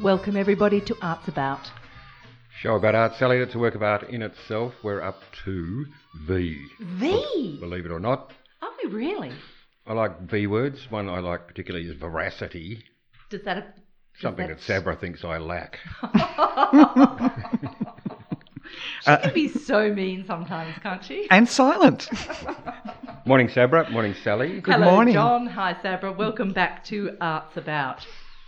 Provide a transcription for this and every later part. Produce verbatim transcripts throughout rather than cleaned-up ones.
Welcome everybody to Arts About. Show about art, Sally. That's a work of art in itself. We're up to V. V? Believe it or not. Are we really? I like V words. One I like particularly is veracity. Does that... Does Something that... that Sabra thinks I lack. She uh, can be so mean sometimes, can't she? And silent. Morning, Sabra. Morning, Sally. Good Hello, morning. John. Hi, Sabra. Welcome back to Arts About.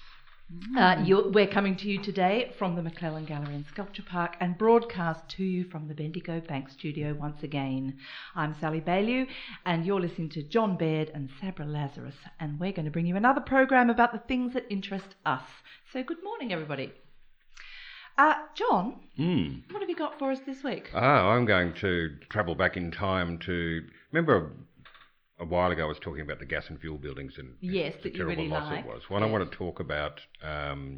Uh, you're, we're coming to you today from the McClellan Gallery and Sculpture Park and broadcast to you from the Bendigo Bank Studio once again. I'm Sally Baillieu and you're listening to John Baird and Sabra Lazarus, and we're going to bring you another program about the things that interest us. So good morning, everybody. Uh, John, Mm. what have you got for us this week? Ah, I'm going to travel back in time to... Remember a, a while ago I was talking about the gas and fuel buildings and Yes, the that you terrible really loss like. it was. Well, Yes. I want to talk about um,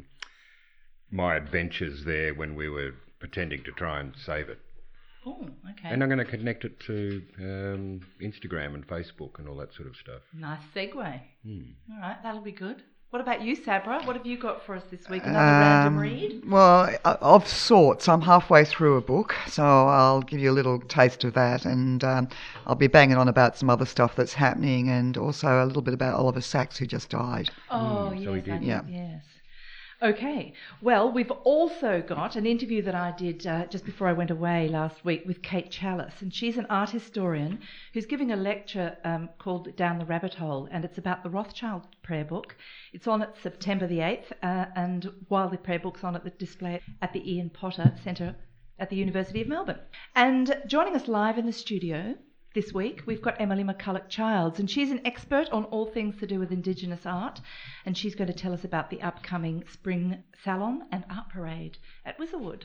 my adventures there when we were pretending to try and save it. Oh, okay. And I'm going to connect it to um, Instagram and Facebook and all that sort of stuff. Nice segue. Hmm. All right, that'll be good. What about you, Sabra? What have you got for us this week? Another random Um, read? Well, of sorts. I'm halfway through a book, so I'll give you a little taste of that, and um, I'll be banging on about some other stuff that's happening, and also a little bit about Oliver Sacks, who just died. Oh, Mm, yes, so we I did. did, Yeah. yes. Okay, well, we've also got an interview that I did uh, just before I went away last week with Kate Chalice, and she's an art historian who's giving a lecture um, called Down the Rabbit Hole, and it's about the Rothschild prayer book. It's on at September the eighth, uh, and while the prayer book's on at the display at the Ian Potter Centre at the University of Melbourne. And joining us live in the studio this week, we've got Emily McCulloch-Childs, and she's an expert on all things to do with Indigenous art, and she's going to tell us about the upcoming Spring Salon and Art Parade at Whistlewood.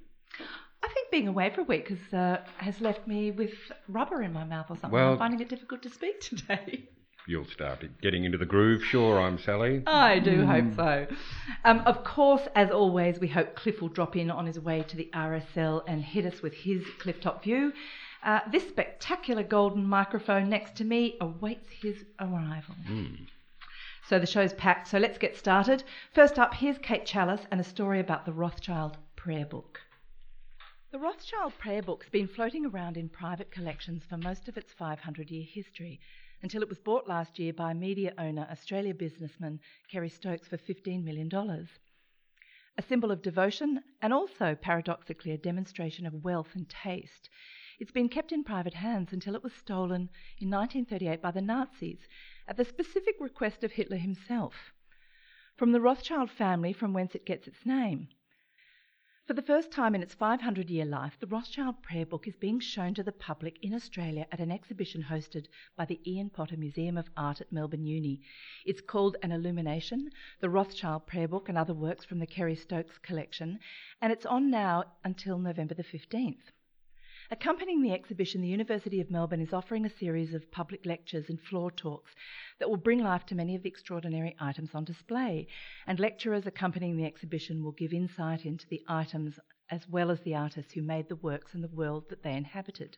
I think being away for a week has, uh, has left me with rubber in my mouth or something. Well- I'm finding it difficult to speak today. You'll start getting into the groove. Sure, I'm Sally. I do hope so. Um, of course, as always, we hope Cliff will drop in on his way to the R S L and hit us with his clifftop view. Uh, this spectacular golden microphone next to me awaits his arrival. Mm. So the show's packed, so let's get started. First up, here's Kate Chalice and a story about the Rothschild Prayer Book. The Rothschild Prayer Book's been floating around in private collections for most of its five hundred year history, until it was bought last year by media owner, Australia businessman Kerry Stokes for fifteen million dollars. A symbol of devotion and also, paradoxically, a demonstration of wealth and taste. It's been kept in private hands until it was stolen in nineteen thirty-eight by the Nazis at the specific request of Hitler himself, from the Rothschild family, from whence it gets its name. For the first time in its five hundred year life, the Rothschild Prayer Book is being shown to the public in Australia at an exhibition hosted by the Ian Potter Museum of Art at Melbourne Uni. It's called An Illumination, the Rothschild Prayer Book and other works from the Kerry Stokes collection, and it's on now until November the fifteenth. Accompanying the exhibition, the University of Melbourne is offering a series of public lectures and floor talks that will bring life to many of the extraordinary items on display, and lecturers accompanying the exhibition will give insight into the items as well as the artists who made the works and the world that they inhabited.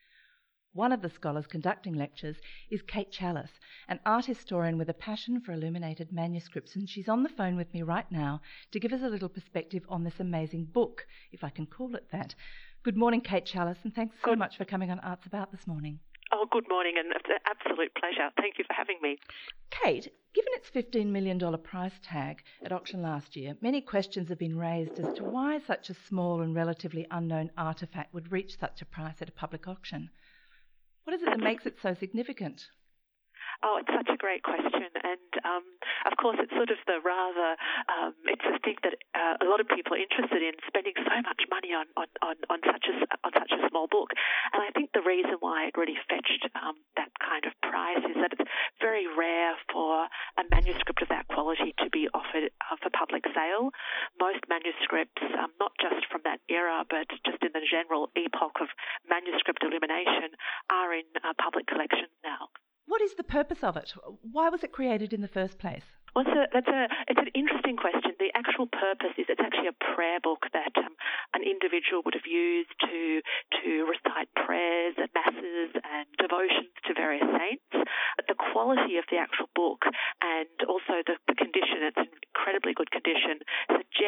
One of the scholars conducting lectures is Kate Chalice, an art historian with a passion for illuminated manuscripts, and she's on the phone with me right now to give us a little perspective on this amazing book, if I can call it that. Good morning, Kate Chalice, and thanks so Good. much for coming on Arts About this morning. Oh, good morning, and it's an absolute pleasure. Thank you for having me. Kate, given its fifteen million dollars price tag at auction last year, many questions have been raised as to why such a small and relatively unknown artefact would reach such a price at a public auction. What is it that makes it so significant? Oh, it's such a great question, and um, of course it's sort of the rather, um, it's a thing that uh, a lot of people are interested in, spending so much money on, on, on, on, such a, on such a small book. And I think the reason why it really fetched um, that kind of price is that it's very rare for a manuscript of that quality to be offered uh, for public sale. Most manuscripts, um, not just from that era, but just in the general epoch of manuscript illumination, are in uh, public collections now. What is the purpose of it? Why was it created in the first place? Well, it's, a, that's a, it's an interesting question. The actual purpose is it's actually a prayer book that um, an individual would have used to to recite prayers and masses and devotions to various saints. But the quality of the actual book and also the, the condition, it's in incredibly good condition, suggests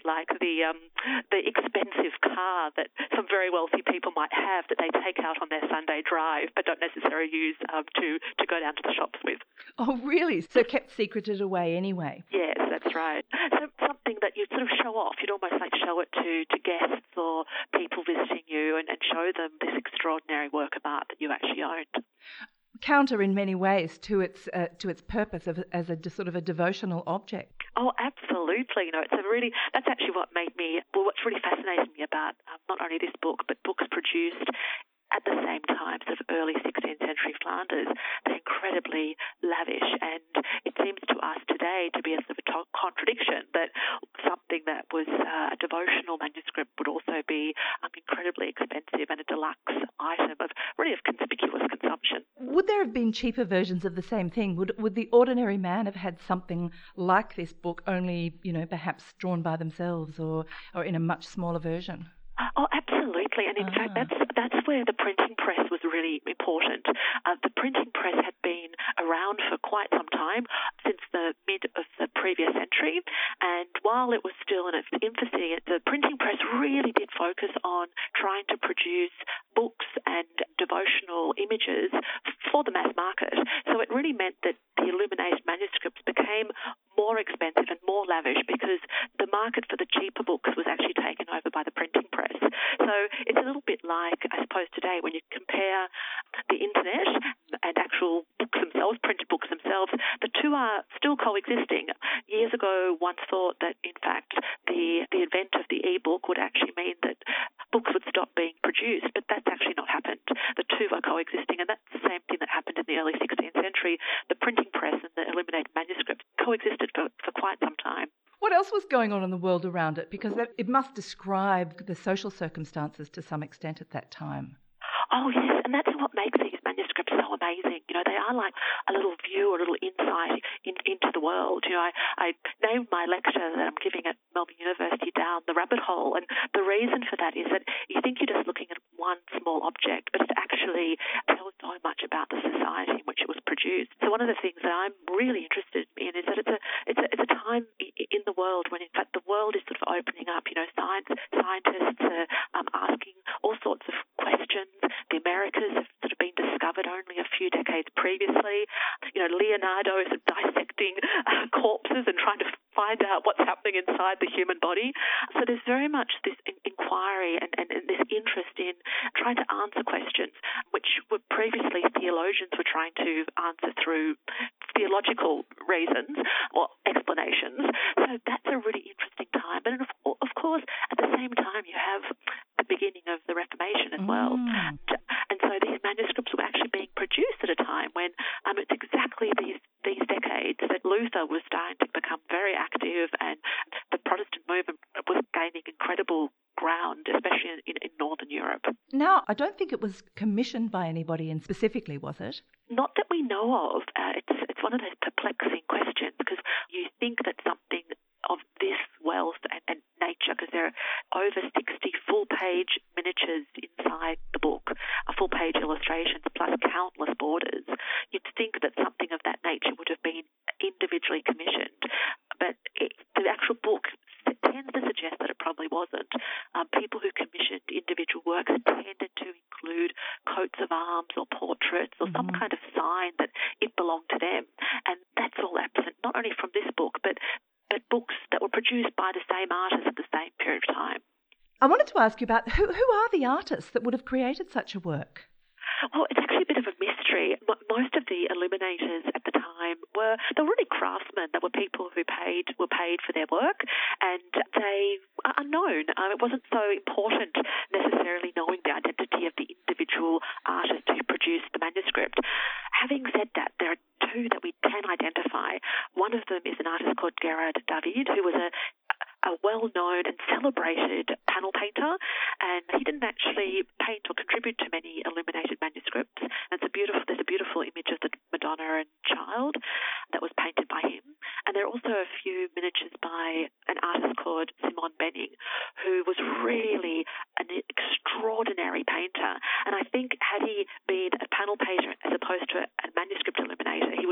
like the um, the expensive car that some very wealthy people might have that they take out on their Sunday drive but don't necessarily use um, to, to go down to the shops with. Oh, really? So kept secreted away anyway? Yes, that's right. So something that you'd sort of show off. You'd almost like show it to, to guests or people visiting you and, and show them this extraordinary work of art that you actually owned. Counter in many ways to its uh, to its purpose of, as a sort of a devotional object. Oh, absolutely. You know, it's a really that's actually what made me well. What's really fascinated me about um, not only this book but books produced at the same time, sort of early sixteenth century Flanders, they're incredibly lavish, and it seems to us today to be a sort of a to- contradiction that something that was uh, a devotional manuscript would also be um, incredibly expensive and a deluxe item of really of conspicuous consumption. Would there have been cheaper versions of the same thing? Would would the ordinary man have had something like this book, only, you know, perhaps drawn by themselves or, or in a much smaller version? Oh, absolutely. And in Ah. fact, that's that's where the printing press was really important. Uh, the printing press had been around for quite some time, since the mid of the previous century. And while it was still in its infancy, the printing press really did focus on trying to produce books and devotional images for the mass market. So it really meant that the illuminated manuscripts became more expensive and more lavish because the market for the cheaper books was actually taken over by the printing press. So it's a little bit like, I suppose, today when you compare the internet and actual books themselves, printed books themselves, the two are still coexisting. Years ago, one thought that, in fact, the, the advent of the e-book would actually mean that books would stop being produced, but that's actually not happened. The two are coexisting, and that's the same thing that happened in the early sixteenth century. The printing press and the illuminated manuscripts coexisted for, for quite some time. What else was going on in the world around it? Because that, it must describe the social circumstances to some extent at that time. Oh, yes, and that's what makes these manuscripts so amazing. You know, they are like a little view, a little insight in, into the world. You know, I, I named my lecture that I'm giving at Melbourne University Down the Rabbit Hole, and the reason for that is that you think you're just looking at one small object, but it actually tells so much about the society in which it was produced. So one of the things that I'm really interested in is that it's a it's a, it's a time in the world when, in fact, the world is sort of opening up. You know, science scientists are um, asking all sorts of questions. The Americas have sort of been discovered only a few decades previously. You know, Leonardo is dissecting uh, corpses and trying to find out what's happening inside the human body. So there's very much this in- inquiry and, and, and this interest in trying to answer questions which were previously theologians were trying to answer through theological reasons or explanations. So that's a really interesting time. And of, of course, at the same time, you have the beginning of the Reformation as well. Mm. And so these manuscripts were actually being produced at a time when um, it's exactly these these decades that Luther was starting to become very active, and the Protestant movement was gaining incredible ground, especially in, in, in Northern Europe. Now, I don't think it was commissioned by anybody in specifically, was it? Not that we know of. Uh, it's it's one of those perplexing questions, because you think that something of this wealth and, and nature, because there are over sixty full-page miniatures inside the book, uh, full-page illustrations plus countless borders, you'd think that something of that nature would have been individually commissioned. But it, the actual book tends to suggest that it probably wasn't. Um, people who commissioned individual works tended to include coats of arms or portraits or mm-hmm. some kind of sign that it belonged to them. And that's all absent, not only from this book, but but books that were produced by the same artists at the same period of time. I wanted to ask you about who, who are the artists that would have created such a work? Well, it's actually a bit of a mystery. Most of the illuminators at the time were they were really craftsmen. They were people who paid were paid for their work, and they are unknown. Um, it wasn't so important necessarily knowing the identity of the individual artist who produced the manuscript. Having said that, there are two that we can identify. One of them is an artist called Gerard David, who was a a well-known and celebrated panel painter, and he didn't actually paint or contribute to many illuminated manuscripts. And it's a beautiful, there's a beautiful image of the Madonna and Child that was painted by him. And there are also a few miniatures by an artist called Simon Benning, who was really an extraordinary painter. And I think had he been a panel painter as opposed to a manuscript illuminator, he would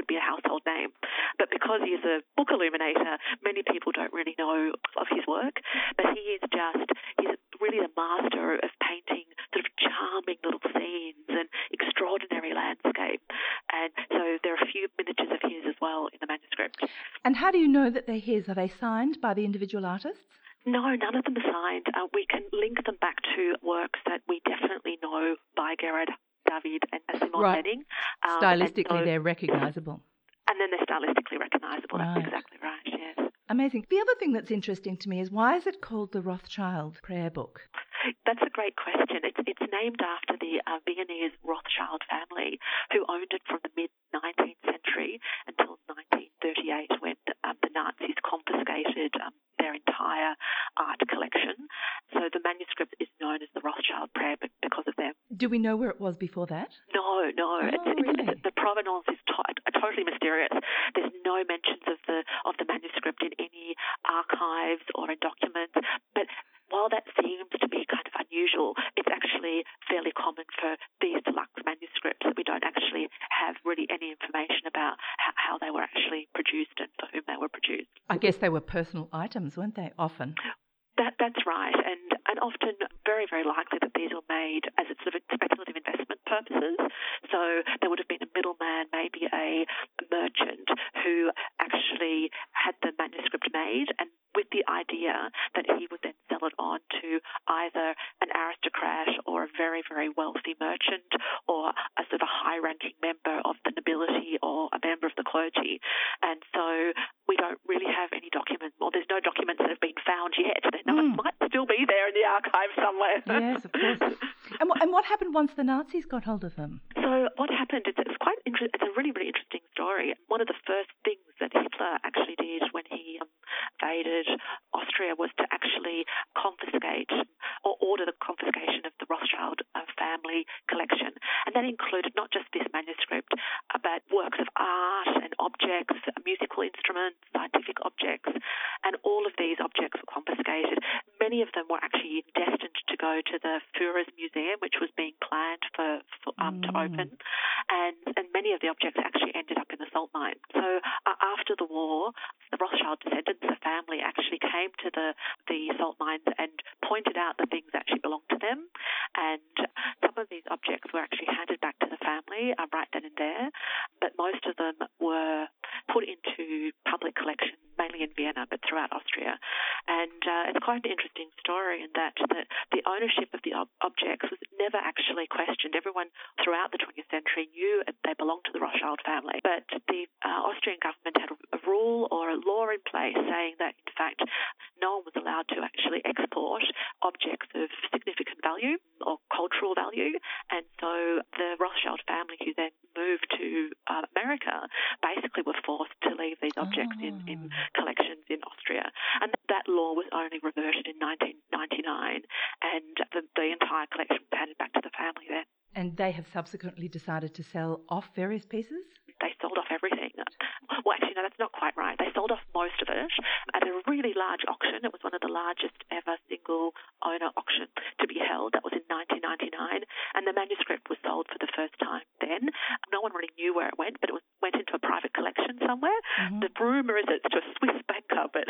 would be a household name. But because he is a book illuminator, many people don't really know of his work. But he is just, he's really the master of painting sort of charming little scenes and extraordinary landscape. And so there are a few miniatures of his as well in the manuscript. And how do you know that they're his? Are they signed by the individual artists? No, none of them are signed. Uh, we can link them back to works that we definitely know by Gerard David and Simon Right. Benning. Um, Stylistically, and so, they're recognisable. And then they're stylistically recognisable. Right. That's exactly right, yes. Amazing. The other thing that's interesting to me is why is it called the Rothschild Prayer Book? That's a great question. It's it's named after the uh, Viennese Rothschild family, who owned it from the mid-nineteenth century until nineteen thirty-eight, when um, the Nazis confiscated um, their entire art collection. So the manuscript is known as the Rothschild Prayer Book because of them. Do we know where it was before that? No, no. Oh, it's, it's, really? it's, the provenance is to- totally mysterious. There's no mentions of the of the manuscript in any archives or in documents. But while that seems to be kind of unusual, it's actually fairly common for these deluxe manuscripts that we don't actually have really any information about how, how they were actually produced and for whom they were produced. I guess they were personal items, weren't they, often? That That's right, and, and often very, very likely that these were made as a sort of speculative investment purposes. So there would have been a middleman, maybe a merchant, who actually had the manuscript made, and with the idea that he would then sell it on to either an aristocrat or a very, very wealthy merchant or a sort of high-ranking member of the nobility or a member of the clergy. And so we don't really have any documents, or there's no documents that have been found yet. They Mm. might still be there in the archive somewhere. Yes, of course. And, what, and what happened once the Nazis got hold of them? So what happened, it's, it's quite inter- it's a really, really interesting story. One of the first things that Hitler actually did when he um, invaded Austria was to actually confiscate or order the confiscation of the Rothschild uh, family collection. And that included not just this manuscript, uh, but works of art and objects, musical instruments, scientific objects, and all of these objects were confiscated. Many of them were actually destined to go to the Führer's Museum, which was being planned for, for um, Mm. to open, and, and many of the objects actually ended up in the salt mine. So uh, after the war, the Rothschild descendants, the family, actually came to the, the salt mines and pointed out the things that actually belonged to them, and some of these objects were actually handed back to the family uh, right then and there, but most of them were put into public collections, mainly in Vienna, but throughout Austria. And uh, it's quite an interesting story in that the, the ownership of the ob- objects was never actually questioned. Everyone throughout the twentieth century knew they belonged to the Rothschild family, but the uh, Austrian government had a, a rule or a law in place saying that, in fact, no one was allowed to actually export objects of significant value or cultural value. And so the Rothschild family, who then moved to uh, America, basically were forced to leave these objects Oh. in, in collections in Austria. And that law was only reverted in nineteen ninety-nine, and the, the entire collection was handed back to the family then. And they have subsequently decided to sell off various pieces? They sold off everything. Well, actually, no, that's not quite right. They sold off most of it at a really large auction. It was one of the largest ever single-owner auction to be held. That was in nineteen ninety-nine, and the manuscript was sold for the first time then. No one really knew where it went, but it was, went into a private collection somewhere. Mm-hmm. The rumour is it's to a Swiss banker, but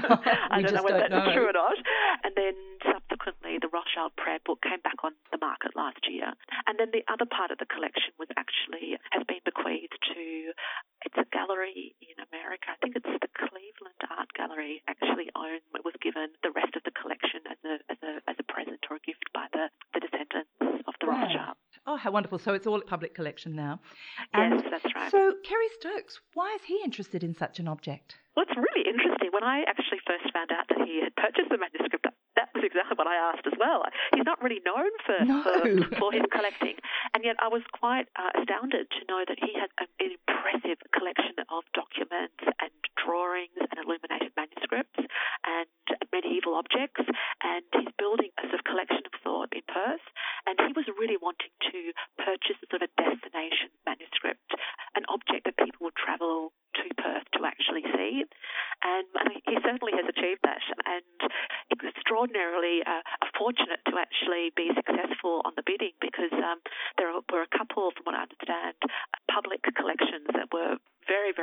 I We don't know just whether don't that's know. true or not. And then subsequently, the Rothschild Prayer Book came back on the market last year. And then the other part of the collection was actually has been bequeathed to, it's a gallery in America. I think it's the Cleveland Art Gallery actually owned, it was given the rest of the collection as a as a as a present or a gift by the, the descendants of the Right. Rothschild. Oh, how wonderful. So it's all a public collection now. Yes, that's right. So Kerry Stokes, why is he interested in such an object? Well, it's really interesting. When I actually first found out that he had purchased the manuscript, that was exactly what I asked as well. He's not really known for No. for, for his collecting, and yet I was quite uh, astounded to know that he had an impressive collection of documents and drawings and illuminated manuscripts and medieval objects, and he's building a sort of collection of sort in Perth, and he was really wanting to purchase a sort of destination manuscript, an object that people would travel to Perth to actually see, and, and he certainly has achieved that, and it's extraordinarily uh, fortunate to actually be successful on the bidding, because um, there were a couple, from what I understand, public collections that were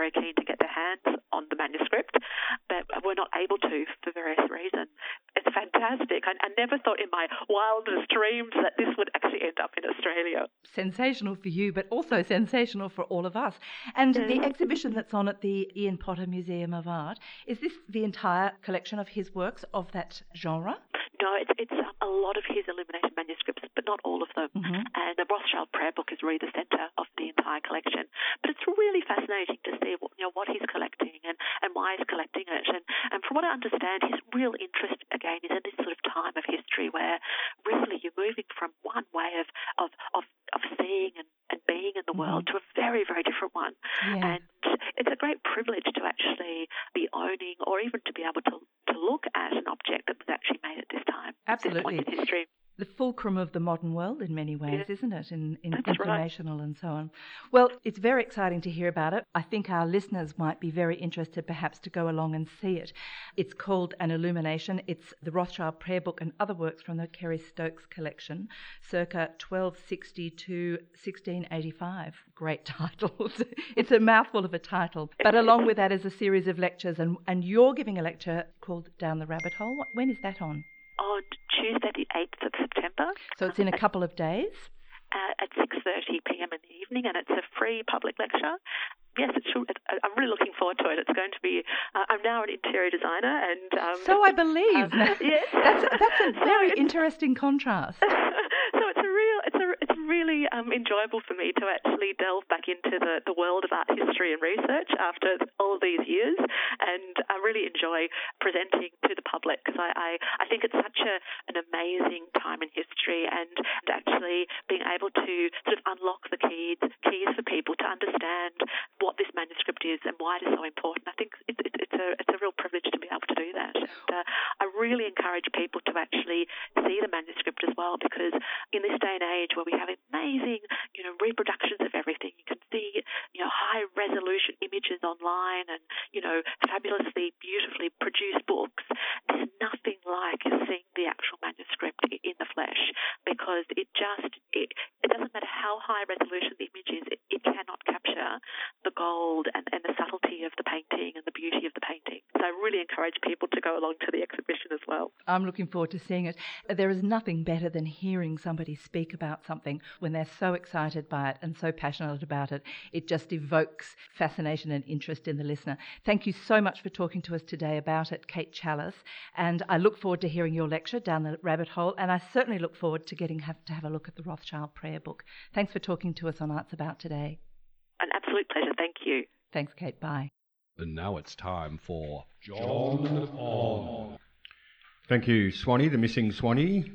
very keen to get their hands on the manuscript, but were not able to for various reasons. It's fantastic. I, I never thought in my wildest dreams that this would actually end up in Australia. Sensational for you, but also sensational for all of us. And Yeah. the exhibition that's on at the Ian Potter Museum of Art, is this the entire collection of his works of that genre? No, it's, it's um, a lot of his illuminated manuscripts, but not all of them. Mm-hmm. And the Rothschild Prayer Book is really the centre of the entire collection. But it's really fascinating to see what, you know, what he's collecting and, and why he's collecting it. And, and from what I understand, his real interest, again, is in this sort of time of history where really you're moving from one way of, of, of, of seeing and, and being in the Mm-hmm. world to a very, very different one. Yeah. And it's a great privilege to actually be owning or even to be able to, to look at an object that was actually made at this time, at this Absolutely. point in history. The fulcrum of the modern world in many ways, Yeah. isn't it? In, in That's right. informational and so on. Well, it's very exciting to hear about it. I think our listeners might be very interested perhaps to go along and see it. It's called An Illumination. It's the Rothschild Prayer Book and other works from the Kerry Stokes collection, circa twelve sixty to sixteen eighty-five. Great title. It's a mouthful of a title. But along with that is a series of lectures, and, and you're giving a lecture called Down the Rabbit Hole. What, when is that on? On Tuesday, the eighth of September. So it's in a couple of days? Uh, at six thirty p.m. in the evening, and it's a free public lecture. Yes, it's, I'm really looking forward to it. It's going to be. Uh, I'm now an interior designer, and um, so I believe. Uh, yes, that's that's a very so interesting contrast. So it's a real, it's a, it's really um, enjoyable for me to actually delve back into the, the world of art history and research after all of these years, and I really enjoy presenting to the public because I, I, I think it's such a, an amazing time in history, and, and actually being able to sort of unlock the keys keys for people to understand what this manuscript is and why it is so important. I think it, it, it's a it's a real privilege to be able to do that. And uh, I really encourage people to actually see the manuscript as well, because in this day and age where we have amazing, you know, reproductions of everything, you can see, you know, high resolution images online and, you know, fabulously, beautifully produced books. There's nothing like seeing the actual manuscript in the flesh, because it just it, it doesn't matter how high resolution the image is, it, it cannot capture the gold and, and the subtlety of the painting and the beauty of the painting. So I really encourage people to go along to the exhibition as well. I'm looking forward to seeing it. There is nothing better than hearing somebody speak about something when they're so excited by it and so passionate about it. It just evokes fascination and interest in the listener. Thank you so much for talking to us today about it, Kate Chalice, and I look forward to hearing your lecture, Down the Rabbit Hole, and I certainly look forward to getting have to have a look at the Rothschild Prayer Book. Thanks for talking to us on Arts About today. An absolute pleasure. Thank you. Thanks, Kate. Bye. And now it's time for John On. Thank you, Swanee, the missing Swanee.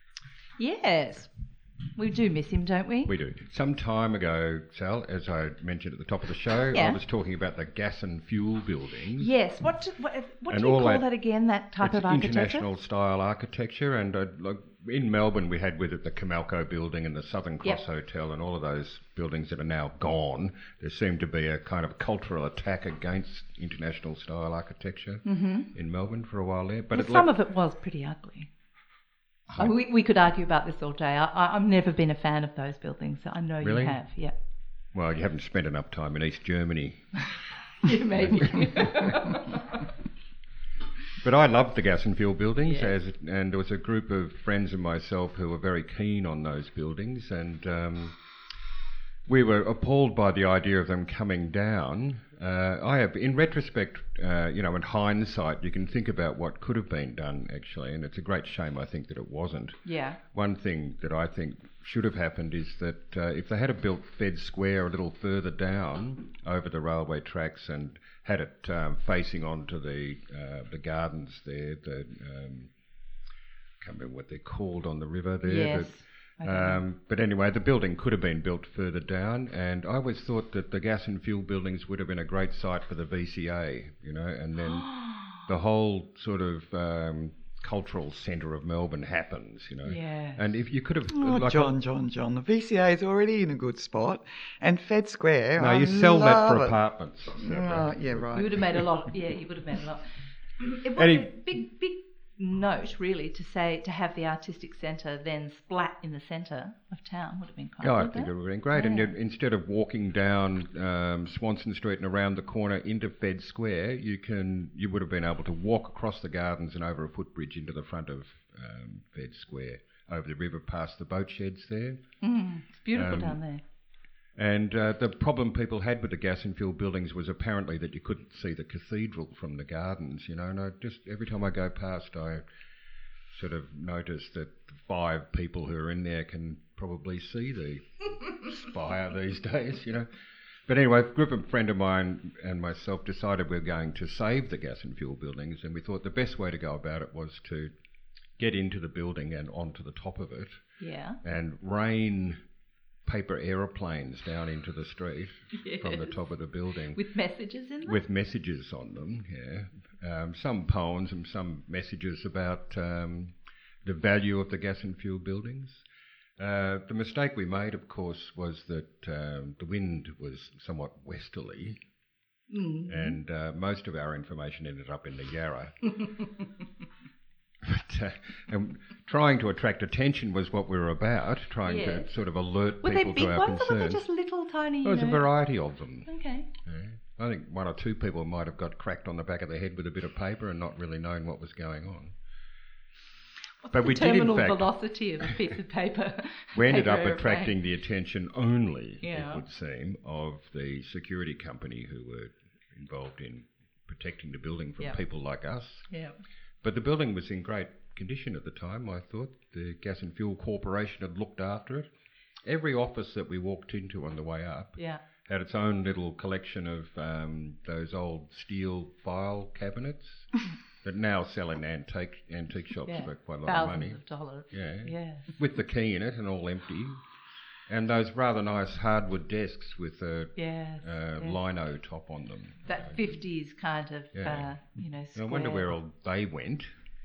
Yes, we do miss him, don't we? We do. Some time ago, Sal, as I mentioned at the top of the show, Yeah. I was talking about the gas and fuel buildings. Yes. What do, what, what And do you all call that- that again, that type It's of architecture? international style architecture, and uh, like in Melbourne we had with it the Camalco building and the Southern Cross Yep. Hotel and all of those buildings that are now gone. There seemed to be a kind of cultural attack against international style architecture Mm-hmm. in Melbourne for a while there. But Well, it some left- of it was pretty ugly. I mean, we, we could argue about this all day. I, I, I've never been a fan of those buildings. I know Really? you have, yeah. well, you haven't spent enough time in East Germany. Yeah, maybe. But I loved the gas and fuel buildings, Yeah. as and there was a group of friends and myself who were very keen on those buildings, and um, we were appalled by the idea of them coming down. Uh, I have, in retrospect, uh, you know, in hindsight, you can think about what could have been done actually, and it's a great shame I think that it wasn't. Yeah. One thing that I think should have happened is that uh, if they had have built Fed Square a little further down over the railway tracks and had it um, facing onto the uh, the gardens there, the um, can't remember what they're called on the river there. Yes. I But, don't know. um, but anyway, the building could have been built further down, and I always thought that the gas and fuel buildings would have been a great site for the V C A, you know, and then the whole sort of um, cultural centre of Melbourne happens, you know. Yes. And if you could have, Oh, like, John, John, John. The V C A is already in a good spot. And Fed Square, no, I you sell that love for it. apartments. Oh, yeah, You right. would have made a lot. Yeah, you would have made a lot. It was Any- a big, big note, really, to say to have the artistic centre then splat in the centre of town would have been quite Yeah, good. I think though. it would have been great. And Yeah. yet, instead of walking down um, Swanson Street and around the corner into Fed Square, you can you would have been able to walk across the gardens and over a footbridge into the front of um, Fed Square, over the river, past the boat sheds there. Mm, it's beautiful Um, down there. And uh, the problem people had with the gas and fuel buildings was apparently that you couldn't see the cathedral from the gardens, you know. And I just every time I go past, I sort of notice that the five people who are in there can probably see the spire these days, you know. But anyway, a group of friend of mine and myself decided we were going to save the gas and fuel buildings, and we thought the best way to go about it was to get into the building and onto the top of it Yeah. and rain paper aeroplanes down into the street Yes. from the top of the building With messages in them? with messages on them, yeah. Um, some poems and some messages about um, the value of the gas and fuel buildings. Uh, the mistake we made, of course, was that um, the wind was somewhat westerly, Mm. and uh, most of our information ended up in the Yarra. But, uh, and trying to attract attention was what we were about, trying Yes. to sort of alert Were they people big to our ones or were they concerns. just little tiny, you There was a know? variety of them. Okay. Yeah. I think one or two people might have got cracked on the back of the head with a bit of paper and not really known what was going on. What's But the we did, in terminal fact- velocity of a piece of paper? We ended paper up aeroplane? attracting the attention only, Yeah. it would seem, of the security company who were involved in protecting the building from Yeah. people like us. Yeah. But the building was in great condition at the time, I thought. The Gas and Fuel Corporation had looked after it. Every office that we walked into on the way up Yeah. had its own little collection of um, those old steel file cabinets that now sell in antique antique shops Yeah. for quite a lot Thousands of money. of dollars. Yeah. Yes. With the key in it and all empty. And those rather nice hardwood desks with a Yes. uh, yes. lino top on them. That fifties kind of, Yeah. uh, you know, I square. wonder where all they went,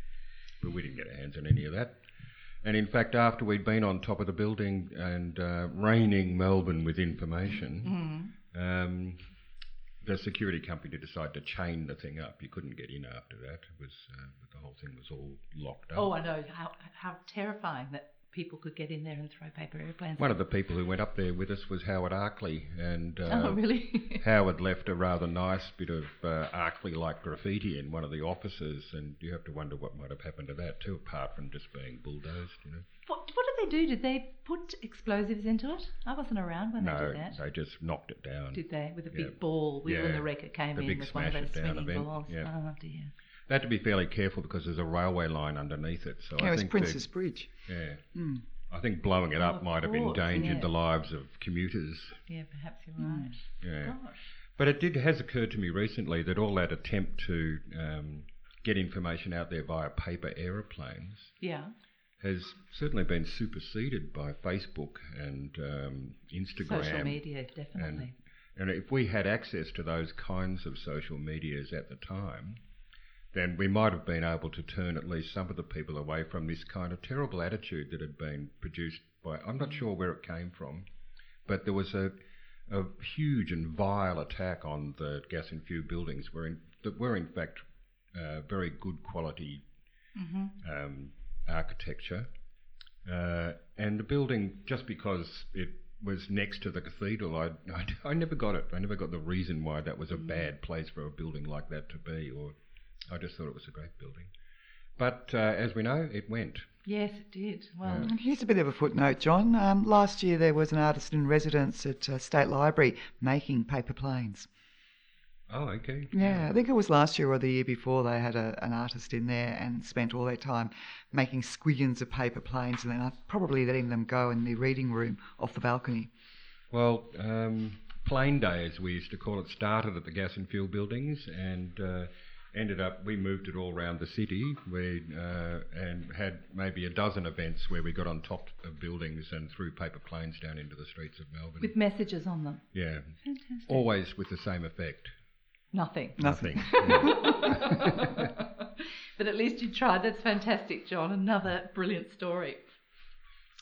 but we didn't get our hands on any of that. And in fact, after we'd been on top of the building and uh, raining Melbourne with information, Mm. um, the security company decided to chain the thing up. You couldn't get in after that. It was uh, the whole thing was all locked up. Oh, I know. How, how terrifying that people could get in there and throw paper airplanes. One of the people who went up there with us was Howard Arkley, and uh, Oh, really? Howard left a rather nice bit of uh, Arkley-like graffiti in one of the offices, and you have to wonder what might have happened to that too, apart from just being bulldozed, you know. What, what did they do? Did they put explosives into it? I wasn't around when they No, did that. they just knocked it down. Did they? With a Yeah. big ball. We Yeah. when the wrecker came The in big with one of smash those it down swinging event. balls. Yeah. Oh, dear. They had to be fairly careful because there's a railway line underneath it. So Yeah, I it was think Prince's the- Bridge. Yeah. Mm. I think blowing it Oh, up of might have course, endangered yeah. the lives of commuters. Yeah, perhaps you're right. Yeah. Gosh. But it did has occurred to me recently that all that attempt to um, get information out there via paper aeroplanes Yeah. has certainly been superseded by Facebook and um, Instagram. Social media, definitely. And, and if we had access to those kinds of social medias at the time, then we might have been able to turn at least some of the people away from this kind of terrible attitude that had been produced by, I'm not sure where it came from, but there was a, a huge and vile attack on the gas and fuel buildings were in, that were in fact uh, very good quality Mm-hmm. um, architecture. Uh, and the building, just because it was next to the cathedral, I, I, I never got it. I never got the reason why that was a bad place for a building like that to be, or I just thought it was a great building. But uh, as we know, it went. Yes, it did. Well, And here's a bit of a footnote, John. Um, last year there was an artist in residence at uh, State Library making paper planes. Oh, okay. Yeah, I think it was last year or the year before they had a, an artist in there and spent all their time making squillions of paper planes and then probably letting them go in the reading room off the balcony. Well, um, Plane Day, as we used to call it, started at the gas and fuel buildings and uh, ended up, we moved it all around the city we, uh, and had maybe a dozen events where we got on top of buildings and threw paper planes down into the streets of Melbourne. with messages on them. Yeah, Fantastic. always with the same effect. Nothing. Nothing. Yeah. But at least you tried. That's fantastic, John. Another brilliant story.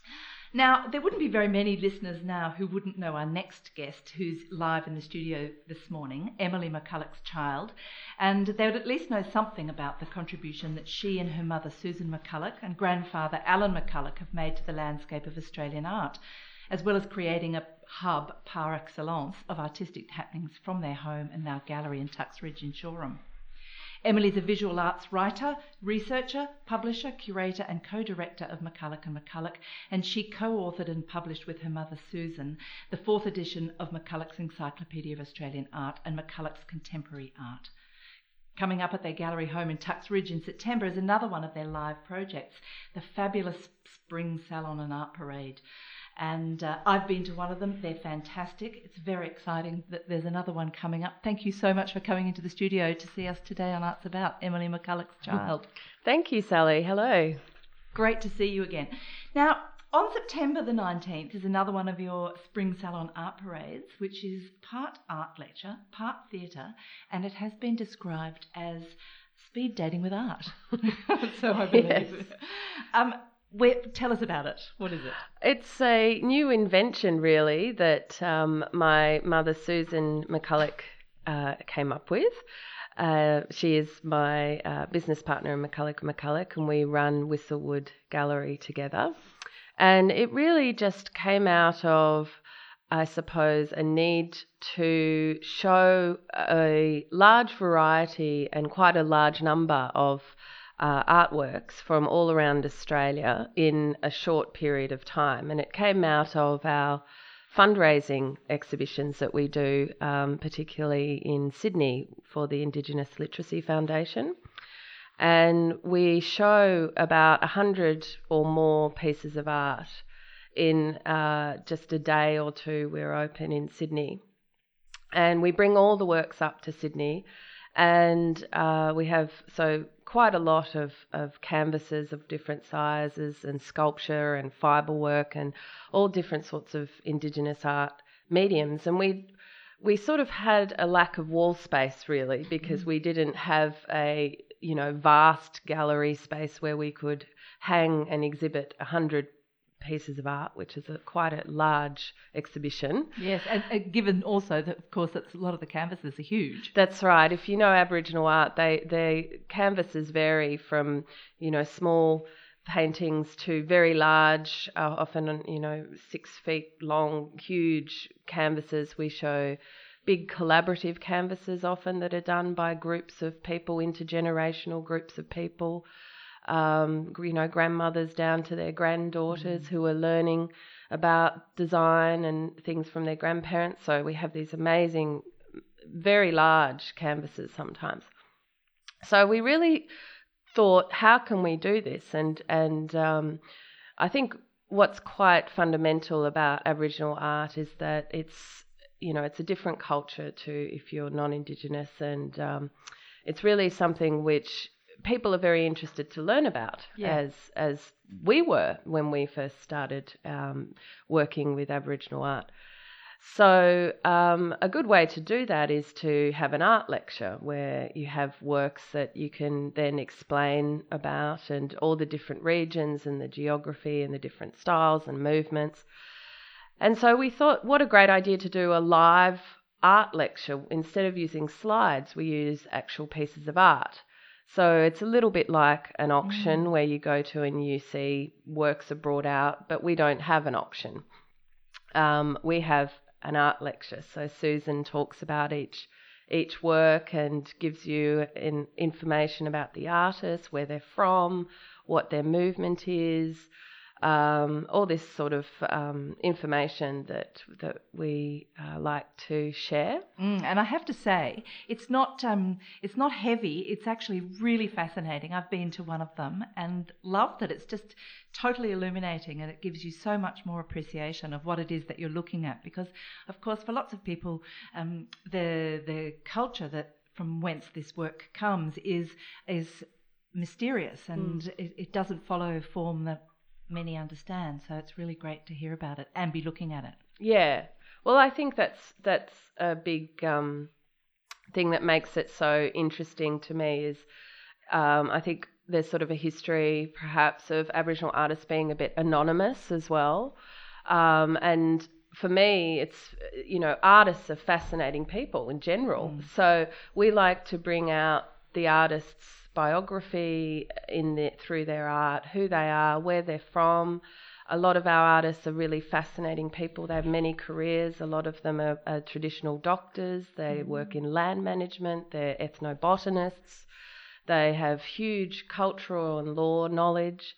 Now, there wouldn't be very many listeners now who wouldn't know our next guest, who's live in the studio this morning, Emily McCulloch's child, and they would at least know something about the contribution that she and her mother, Susan McCulloch, and grandfather, Alan McCulloch, have made to the landscape of Australian art, as well as creating a hub par excellence of artistic happenings from their home and now gallery in Tux Ridge in Shoreham. Emily's a visual arts writer, researcher, publisher, curator and co-director of McCulloch and McCulloch, and she co-authored and published with her mother Susan the fourth edition of McCulloch's Encyclopedia of Australian Art and McCulloch's Contemporary Art. Coming up at their gallery home in Tux Ridge in September is another one of their live projects, the fabulous Spring Salon and Art Parade. And uh, I've been to one of them. They're fantastic. It's very exciting that there's another one coming up. Thank you so much for coming into the studio to see us today on Arts About, Emily McCulloch's child. Thank you, Sally. Hello. Great to see you again. Now, on September the nineteenth is another one of your Spring Salon Art Parades, which is part art lecture, part theatre, and it has been described as speed dating with art. So I believe. Yes. Um, Where, tell us about it. What is it? It's a new invention, really, that um, my mother, Susan McCulloch, uh, came up with. Uh, she is my uh, business partner in McCulloch and McCulloch, and we run Whistlewood Gallery together. And it really just came out of, I suppose, a need to show a large variety and quite a large number of Uh, artworks from all around Australia in a short period of time. And it came out of our fundraising exhibitions that we do, um, particularly in Sydney for the Indigenous Literacy Foundation. And we show about one hundred or more pieces of art in uh, just a day or two. We're open in Sydney. And we bring all the works up to Sydney. And uh, we have so quite a lot of, of canvases of different sizes and sculpture and fibre work and all different sorts of Indigenous art mediums. And we we sort of had a lack of wall space, really, because we didn't have a, you know, vast gallery space where we could hang and exhibit a hundred pieces of art, which is a quite a large exhibition. Yes, and, and given also that, of course, that's, a lot of the canvases are huge. That's right. If you know Aboriginal art, they they canvases vary from, you know, small paintings to very large, uh, often, you know, six feet long, huge canvases. We show big collaborative canvases often that are done by groups of people, intergenerational groups of people. Um, you know, grandmothers down to their granddaughters mm. who are learning about design and things from their grandparents. So we have these amazing, very large canvases sometimes. So we really thought, how can we do this? And and um, I think what's quite fundamental about Aboriginal art is that it's, you know, it's a different culture to if you're non-Indigenous, and um, it's really something which people are very interested to learn about, yeah. as as we were when we first started um, working with Aboriginal art. So um, a good way to do that is to have an art lecture where you have works that you can then explain about, and all the different regions and the geography and the different styles and movements. And so we thought, what a great idea to do a live art lecture. Instead of using slides, we use actual pieces of art. So it's a little bit like an auction mm. where you go to and you see works are brought out, but we don't have an auction. Um, we have an art lecture. So Susan talks about each each work and gives you in, information about the artist, where they're from, what their movement is, um, all this sort of um, information that that we uh, like to share. Mm, and I have to say, it's not um, it's not heavy. It's actually really fascinating. I've been to one of them and loved it. It's just totally illuminating, and it gives you so much more appreciation of what it is that you're looking at. Because, of course, for lots of people, um, the the culture that from whence this work comes is is mysterious, and mm. it, it doesn't follow a form that many understand. So it's really great to hear about it and be looking at it. Yeah. Well, I think that's that's a big um, thing that makes it so interesting to me is um, I think there's sort of a history perhaps of Aboriginal artists being a bit anonymous as well. Um, and for me, it's, you know, artists are fascinating people in general. Mm. So we like to bring out the artist's biography in the, through their art, who they are, where they're from. A lot of our artists are really fascinating people. They have many careers. A lot of them are, are traditional doctors. They mm. work in land management. They're ethnobotanists. They have huge cultural and law knowledge.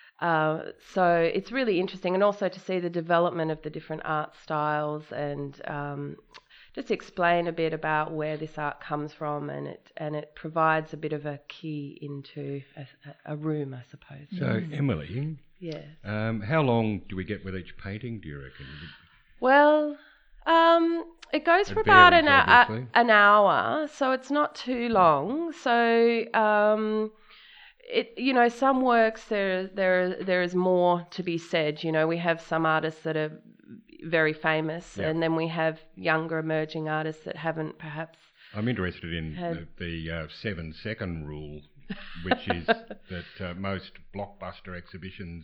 Uh, so it's really interesting, and also to see the development of the different art styles, and um, just explain a bit about where this art comes from, and it and it provides a bit of a key into a, a room, I suppose. So, mm. Emily, yes. Um, how long do we get with each painting, do you reckon? Well, um, it goes it for about varies, an, a, an hour, so it's not too long. So. Um, It, you know, some works there there there is more to be said. You know, we have some artists that are very famous, yeah. and then we have younger emerging artists that haven't perhaps. I'm interested in had... the, the uh, seven second rule, which is that uh, most blockbuster exhibitions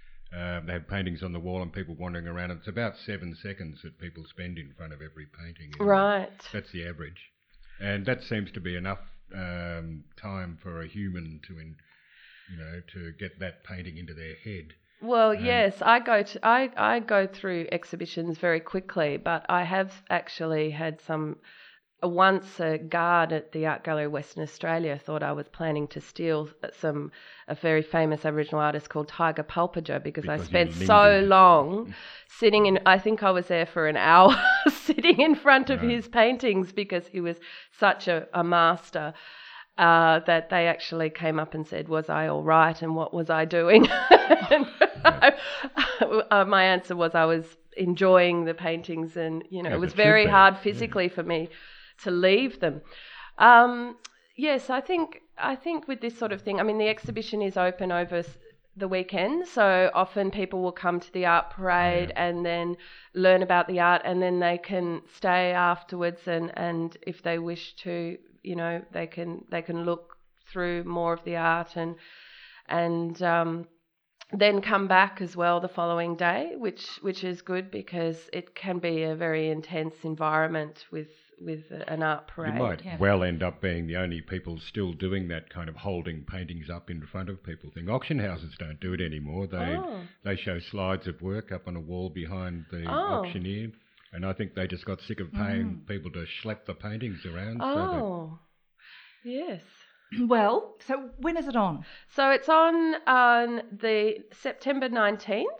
uh, they have paintings on the wall and people wandering around. It's about seven seconds that people spend in front of every painting. Right. That's the average, and that seems to be enough um, time for a human to in. You know, to get that painting into their head. Well, um, yes, I go to I, I go through exhibitions very quickly, but I have actually had some. Uh, once a guard at the Art Gallery Western Australia thought I was planning to steal some a very famous Aboriginal artist called Tiger Pulpager because, because I spent so long sitting in. I think I was there for an hour sitting in front of right. his paintings because he was such a, a master. Uh, that they actually came up and said, was I all right and what was I doing? and I, uh, my answer was I was enjoying the paintings, and, you know, yeah, it was very hard physically yeah. for me to leave them. Um, yes, I think I think with this sort of thing, I mean, the exhibition is open over the weekend, so often people will come to the art parade yeah. and then learn about the art, and then they can stay afterwards, and, and if they wish to, you know, they can they can look through more of the art and and um, then come back as well the following day, which which is good because it can be a very intense environment with with an art parade. You might yeah. well end up being the only people still doing that kind of holding paintings up in front of people thing. Auction houses don't do it anymore. They oh. they show slides of work up on a wall behind the oh. auctioneer. And I think they just got sick of paying mm. people to schlep the paintings around. Oh, so yes. Well, so when is it on? So it's on on the September nineteenth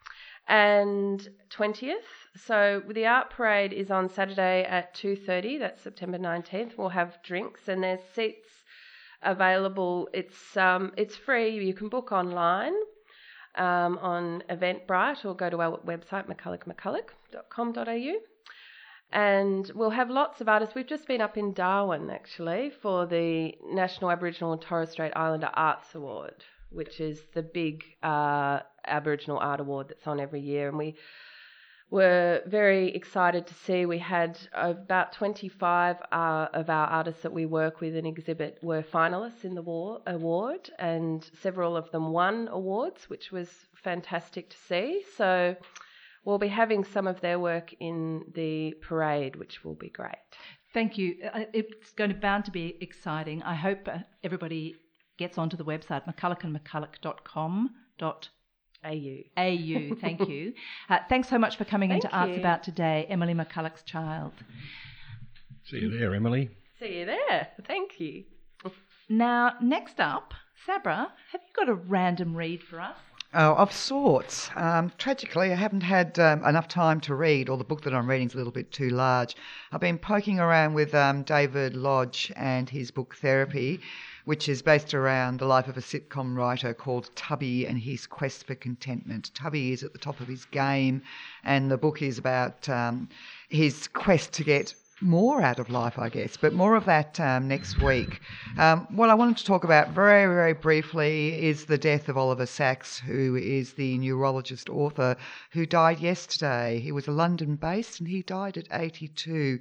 and twentieth. So the art parade is on Saturday at two thirty. That's September nineteenth. We'll have drinks and there's seats available. It's um it's free. You can book online. Um, on Eventbrite, or go to our website mcculloch mcculloch dot com dot a u, and we'll have lots of artists. We've just been up in Darwin actually for the National Aboriginal and Torres Strait Islander Arts Award, which is the big uh, Aboriginal art award that's on every year, and we were very excited to see we had about twenty-five uh, of our artists that we work with and exhibit were finalists in the war- award, and several of them won awards, which was fantastic to see. So we'll be having some of their work in the parade, which will be great. Thank you. It's going to bound to be exciting. I hope everybody gets onto the website mcculloch and mcculloch dot com dot A U. A U, thank you. Uh, thanks so much for coming thank into you. Arts About Today, Emily McCulloch's child. See you there, Emily. See you there. Thank you. Now, next up, Sabra, have you got a random read for us? Oh, of sorts. Um, tragically, I haven't had um, enough time to read, or the book that I'm reading is a little bit too large. I've been poking around with um, David Lodge and his book Therapy, which is based around the life of a sitcom writer called Tubby and his quest for contentment. Tubby is at the top of his game, and the book is about um, his quest to get more out of life, I guess, but more of that um, next week. Um, what I wanted to talk about very, very briefly is the death of Oliver Sacks, who is the neurologist author who died yesterday. He was a London-based and he died at eighty-two.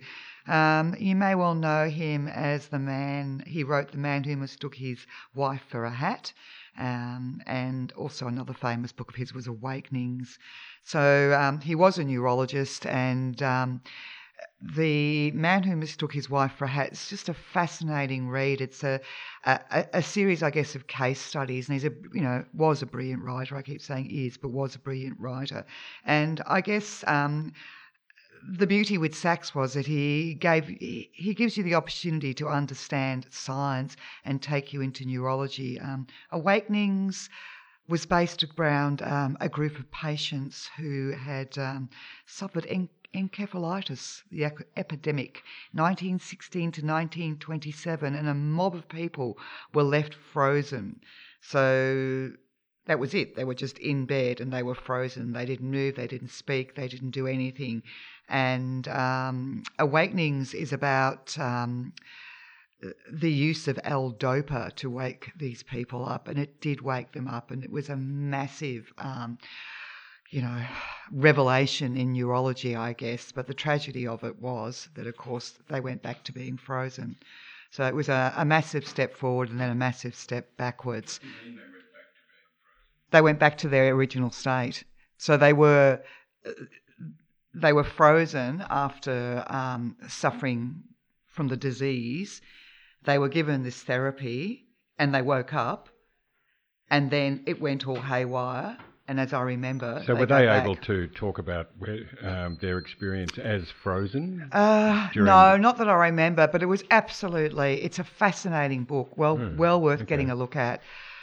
Um, you may well know him as the man, he wrote The Man Who Mistook His Wife for a Hat, um, and also another famous book of his was Awakenings. So um, he was a neurologist, and um, The Man Who Mistook His Wife for a Hat is just a fascinating read. It's a, a a series, I guess, of case studies, and he's a you know was a brilliant writer. I keep saying is, but was a brilliant writer, and I guess. Um, The beauty with Sachs was that he gave he gives you the opportunity to understand science and take you into neurology. Um, Awakenings was based around um, a group of patients who had um, suffered en- encephalitis, the ec- epidemic, nineteen sixteen to nineteen twenty-seven, and a mob of people were left frozen. So that was it. They were just in bed and they were frozen. They didn't move, they didn't speak, they didn't do anything. And um, Awakenings is about um, the use of L-Dopa to wake these people up, and it did wake them up, and it was a massive, um, you know, revelation in neurology, I guess. But the tragedy of it was that, of course, they went back to being frozen. So it was a, a massive step forward and then a massive step backwards. They went back to their original state. So they were they were frozen after um, suffering from the disease. They were given this therapy and they woke up, and then it went all haywire. And as I remember, so they were they got able back. to talk about where, um, their experience as frozen? Uh, during- no, not that I remember, but it was absolutely. It's a fascinating book. Well, Hmm, well worth okay. getting a look at.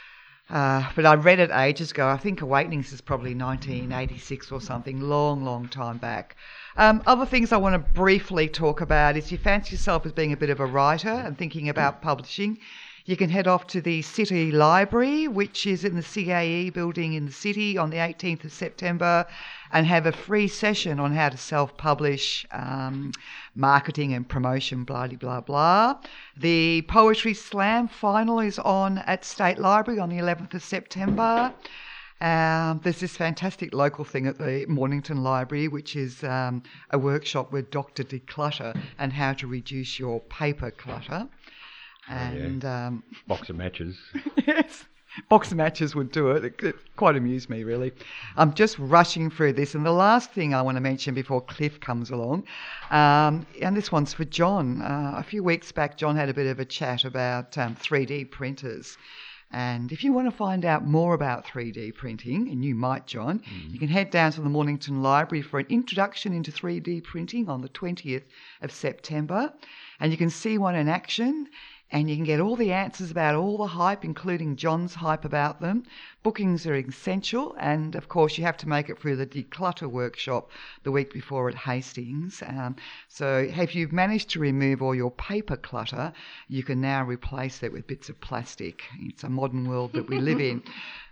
Uh, but I read it ages ago. I think Awakenings is probably nineteen eighty-six or something, long, long time back. Um, other things I want to briefly talk about is you fancy yourself as being a bit of a writer and thinking about publishing, you can head off to the City Library, which is in the C A E building in the city on the eighteenth of September, and have a free session on how to self-publish, um, marketing and promotion, blah, blah, blah, blah. The Poetry Slam final is on at State Library on the eleventh of September. Um, there's this fantastic local thing at the Mornington Library, which is um, a workshop with Doctor Declutter and how to reduce your paper clutter. And um, Box of matches. yes, box of matches would do it. It, it quite amused me, really. I'm just rushing through this. And the last thing I want to mention before Cliff comes along, um, and this one's for John. Uh, a few weeks back, John had a bit of a chat about um, three D printers. And if you want to find out more about three D printing, and you might, John, mm. you can head down to the Mornington Library for an introduction into three D printing on the twentieth of September. And you can see one in action. And you can get all the answers about all the hype, including John's hype about them. Bookings are essential, and of course you have to make it through the declutter workshop the week before at Hastings. Um, so if you've managed to remove all your paper clutter, you can now replace it with bits of plastic. It's a modern world that we live in.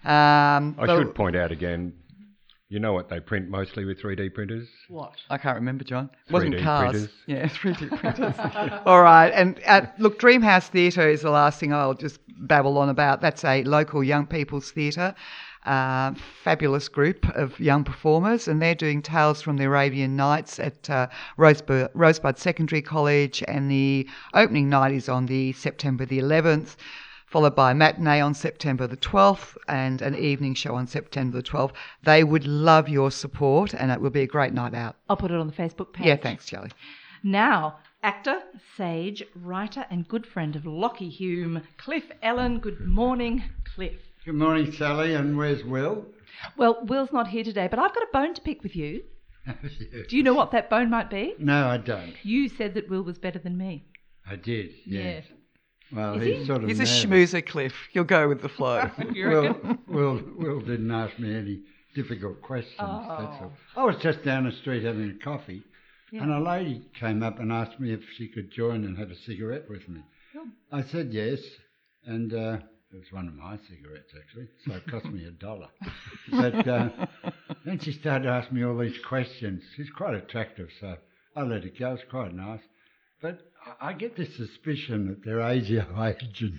Um, I should point out again, you know what they print mostly with three D printers? What? I can't remember, John. It wasn't three D cars. printers. Yeah, three D printers. All right. And uh, look, Dreamhouse Theatre is the last thing I'll just babble on about. That's a local young people's theatre, uh, fabulous group of young performers, and they're doing Tales from the Arabian Nights at uh, Rosebud, Rosebud Secondary College, and the opening night is on the September the eleventh. Followed by a matinee on September the twelfth and an evening show on September the twelfth. They would love your support, and it will be a great night out. I'll put it on the Facebook page. Yeah, thanks, Charlie. Now, actor, sage, writer and good friend of Lockie Hume, Cliff Ellen. Good morning, Cliff. Good morning, Sally, and where's Will? Well, Will's not here today, but I've got a bone to pick with you. Yes. Do you know what that bone might be? No, I don't. You said that Will was better than me. I did, yes. Yeah. Well, Is he's he? sort of He's a nervous. schmoozer, Cliff. You'll go with the flow. You Will, reckon? Will, Will didn't ask me any difficult questions, Oh. that's all. I was just down the street having a coffee, Yeah. and a lady came up and asked me if she could join and have a cigarette with me. Oh. I said yes, and uh, it was one of my cigarettes, actually, so it cost me a dollar. But uh, then she started asking me all these questions. She's quite attractive, so I let it go. It's quite nice. But I I get this suspicion that they're ASIO agents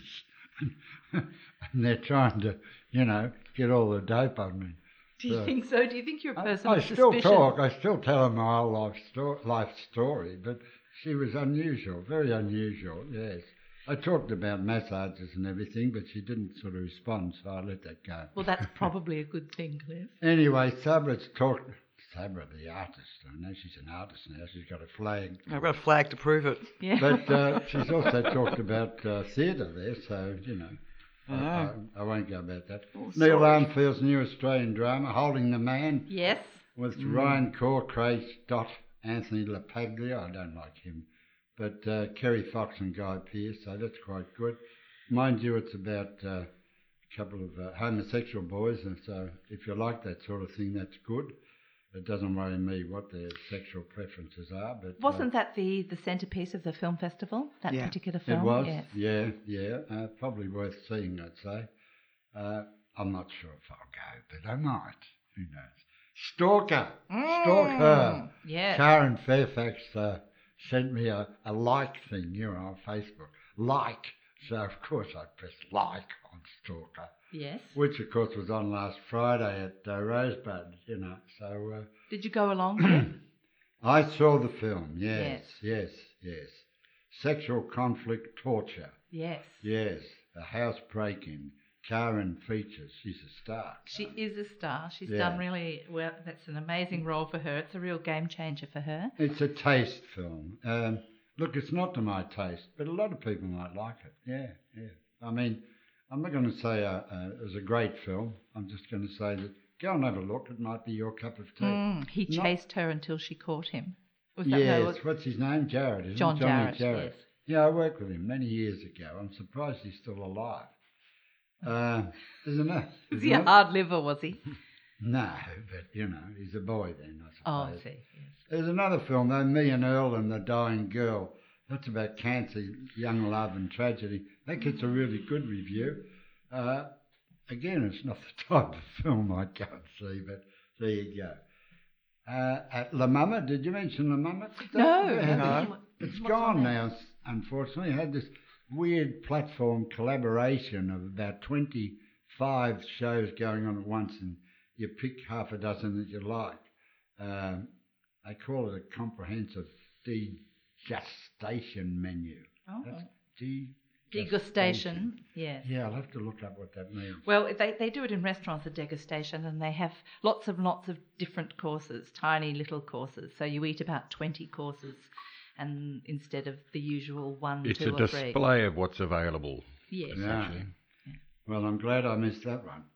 and they're trying to, you know, get all the dope on me. Do you So- think so? Do you think you're a person I, I of still suspicion? talk. I still tell them my whole life, sto- life story, but She was unusual, very unusual, yes. I talked about massages and everything, but she didn't sort of respond, so I let that go. Well, that's probably a good thing, Cliff. Anyway, Sabra's talked... Sabra, the artist, I know she's an artist now, she's got a flag. I've got a flag to prove it. Yeah. But uh, she's also talked about uh, theatre there, so, you know, Oh. I, I won't go about that. Oh, Neil sorry. Armfield's new Australian drama, Holding the Man, Yes. with Mm. Ryan Corr, Craig Stott, Anthony LaPaglia, I don't like him, but uh, Kerry Fox and Guy Pearce, so that's quite good. Mind you, it's about uh, a couple of uh, homosexual boys, and so if you like that sort of thing, that's good. It doesn't worry me what their sexual preferences are, but... Wasn't uh, that the, the centrepiece of the film festival, that Yeah. particular film? It was, Yes. yeah, yeah, uh, probably worth seeing, I'd say. Uh, I'm not sure if I'll go, but I might. Who knows? Stalker! Stalker! Yes. Karen Fairfax uh, sent me a, a like thing, you know, on Facebook. Like. So, of course, I pressed like on Stalker, Yes. which, of course, was on last Friday at uh, Rosebud, you know. So uh, Did you go along with it? I saw the film, yes, Yes. yes, yes. Sexual conflict, torture. Yes. Yes, a house break-in. Karen features. She's a star. She is a star. She's Yeah. done really well. That's an amazing role for her. It's a real game changer for her. It's a taste film. Um, look, it's not to my taste, but a lot of people might like it. Yeah, yeah. I mean, I'm not going to say uh, uh, it was a great film. I'm just going to say that go and have a look. It might be your cup of tea. Mm, he Not- chased her until she caught him. Was that Yes, no, it- what's his name? Jared, isn't John it? Johnny Jarrett, Jarrett. yes. Yeah, I worked with him many years ago. I'm surprised he's still alive. Uh, isn't it? Was he a hard liver, was he? No, but, you know, he's a boy then, I Oh, suppose. I see. Yes. There's another film, though, Me and Earl and the Dying Girl. That's about cancer, young love and tragedy. That gets a really good review. Uh, again, it's not the type of film I'd go and see, but there you go. Uh, at La Mama, did you mention La Mama? No, Yeah, no. It's What's gone on now, unfortunately. It had this weird platform collaboration of about twenty-five shows going on at once, and you pick half a dozen that you like. Um, they call it a comprehensive degustation menu. Oh. That's de- Degustation. Yes. Yeah, I'll have to look up what that means. Well, they, they do it in restaurants, a degustation, and they have lots and lots of different courses, tiny little courses. So you eat about twenty courses, and instead of the usual one, It's two, a or three. display of what's available. Yes. Yeah. Actually. Well, I'm glad I missed that one.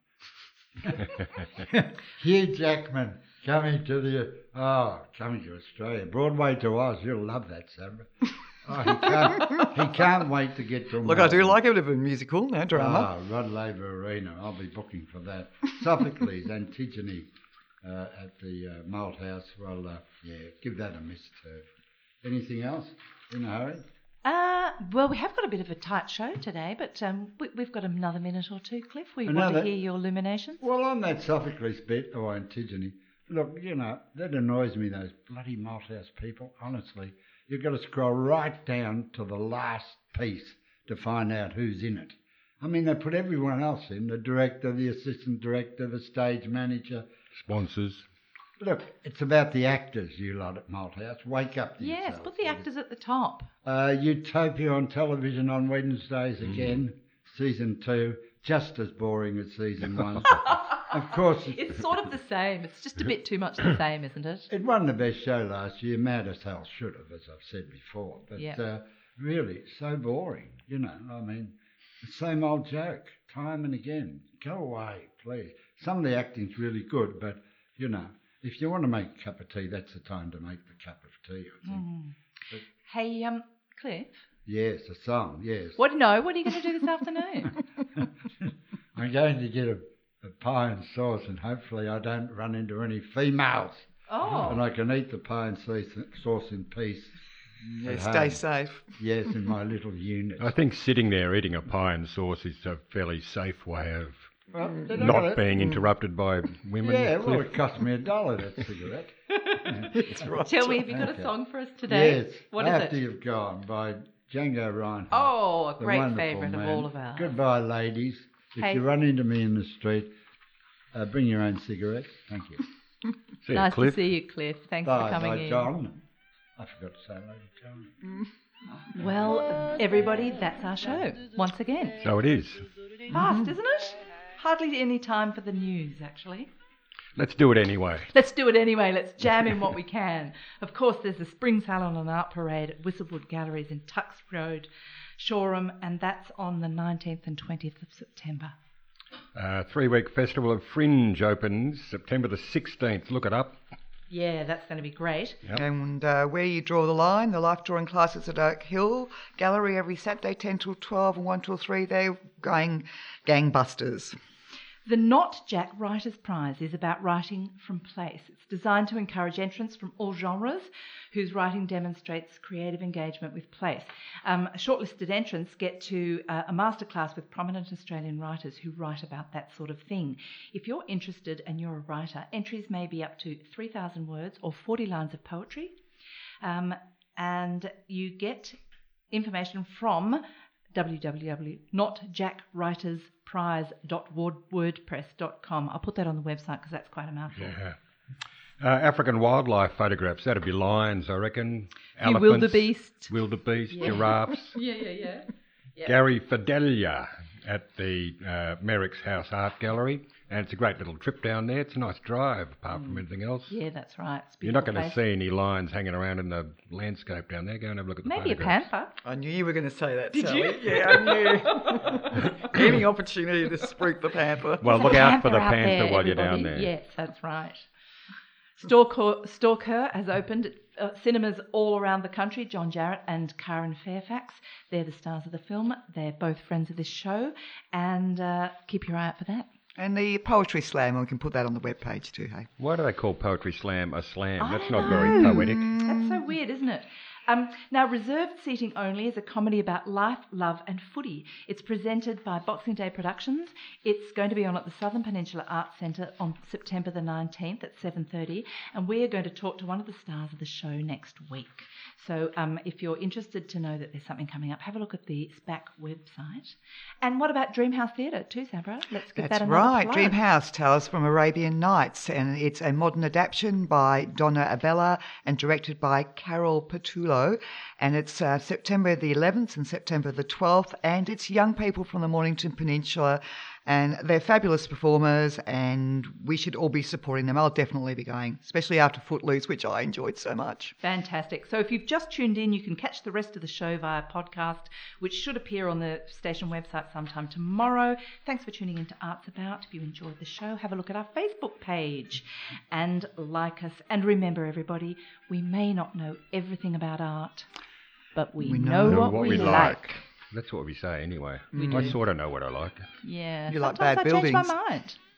Hugh Jackman coming to the oh coming to Australia, Broadway to Oz. You'll love that, Sabra. Oh, he can't he can't wait to get to. Look, I do like a bit of a musical, no drama. Ah, Rod Laver Arena. I'll be booking for that. Sophocles, Antigone, uh, at the uh, Malt House. Well, uh, yeah, give that a miss too. Anything else? In a hurry? Uh, well, we have got a bit of a tight show today, but um, we, we've got another minute or two, Cliff. We want Another- to hear your illuminations. Well, on that Sophocles bit, or Antigone, look, you know, that annoys me, those bloody Malthouse people, honestly. You've got to scroll right down to the last piece to find out who's in it. I mean, they put everyone else in, the director, the assistant director, the stage manager. Sponsors. Look, it's about the actors, you lot at Malthouse. Wake up to Yes, yourselves, put the will you? actors at the top. Uh, Utopia on television on Wednesdays again, season two, just as boring as season one. Of course, It's sort of the same. It's just a bit too much the same, isn't it? it won the best show last year. Mad as hell should have, as I've said before. But Yeah. uh, really, it's so boring. You know, I mean, the same old joke, time and again. Go away, please. Some of the acting's really good, but you know, if you want to make a cup of tea, that's the time to make the cup of tea. I think. Mm. Hey, um, Cliff. Yes, a song. Yes. What? No, what are you going to do this afternoon? I'm going to get a, a pie and sauce, and hopefully I don't run into any females. Oh. And I can eat the pie and sauce sauce in peace. Yeah, at stay home. safe. Yes, in my little unit. I think sitting there eating a pie and sauce is a fairly safe way of Well, they don't not let- being interrupted by women. Yeah, well, Cliff. it cost me a dollar, that cigarette. That's right. Tell me, have you got Okay. a song for us today? Yes, What is After it? You've Gone by Django Reinhardt. Oh, a The great wonderful favourite of man. all of ours. Goodbye, ladies. If Hey. you run into me in the street, uh, bring your own cigarette. Thank you. See you, Nice Cliff. to see you, Cliff. Thanks Bye, for coming bye, in. John. I forgot to say, Lady Karen. Well, everybody, that's our show once again. So it is. Fast, isn't it? Hardly any time for the news, actually. Let's do it anyway. Let's do it anyway. Let's jam in what we can. Of course, there's the Spring Salon and Art Parade at Whistlewood Galleries in Tux Road, Shoreham, and that's on the nineteenth and twentieth of September. Uh, three-week Festival of Fringe opens September the sixteenth. Look it up. Yeah, that's going to be great. Yep. And uh, where you draw the line, the life drawing classes at Oak Hill Gallery every Saturday, ten till twelve and one till three. They're going gangbusters. The Not Jack Writers Prize is about writing from place. It's designed to encourage entrants from all genres whose writing demonstrates creative engagement with place. Um, shortlisted entrants get to uh, a masterclass with prominent Australian writers who write about that sort of thing. If you're interested and you're a writer, entries may be up to three thousand words or forty lines of poetry. Um, and you get information from w w w dot not jack writers prize dot wordpress dot com. I'll put that on the website because that's quite a mouthful. Yeah. Uh, African wildlife photographs. That'd be lions, I reckon. Few Elephants, wildebeest. wildebeest, Yeah. giraffes. Yeah, yeah, yeah. Yeah. Gary Fidelia at the uh, Merrick's House Art Gallery. And it's a great little trip down there. It's a nice drive, apart from anything else. Yeah, that's right. It's a You're not going beautiful to place. see any lions hanging around in the landscape down there. Go and have a look at the Maybe a photographs. panther. I knew you were going to say that, Did Sally. you? Yeah, I knew. Any opportunity to spruik the panther. Well, There's look a out for the out panther there, while you're everybody. down there. Yes, that's right. Stalker, Stalker has opened at uh, cinemas all around the country. John Jarrett and Karen Fairfax, they're the stars of the film. They're both friends of this show, and uh, keep your eye out for that. And the poetry slam, and we can put that on the webpage too, hey? Why do they call Poetry Slam a slam? I That's don't not very know. poetic. That's so weird, isn't it? Um, now, Reserved Seating Only is a comedy about life, love and footy. It's presented by Boxing Day Productions. It's going to be on at the Southern Peninsula Arts Centre on September the nineteenth at seven thirty, and we are going to talk to one of the stars of the show next week. So um, if you're interested to know that there's something coming up, have a look at the SPAC website. And what about Dreamhouse Theatre too, Sabra? Let's get That's that another right. plug. Dreamhouse, Tales from Arabian Nights, and it's a modern adaptation by Donna Abella and directed by Carol Petullo. And it's uh, September the eleventh and September the twelfth, and it's young people from the Mornington Peninsula, and they're fabulous performers, and we should all be supporting them. I'll definitely be going, especially after Footloose, which I enjoyed so much. Fantastic. So if you've just tuned in, you can catch the rest of the show via podcast, which should appear on the station website sometime tomorrow. Thanks for tuning in to Arts About. If you enjoyed the show, have a look at our Facebook page and like us. And remember, everybody, we may not know everything about art, but we, We know, know what, what we we like. like. That's what we say anyway. We I do. sort of know what I like. Yeah. You like Sometimes bad I change my buildings. mind.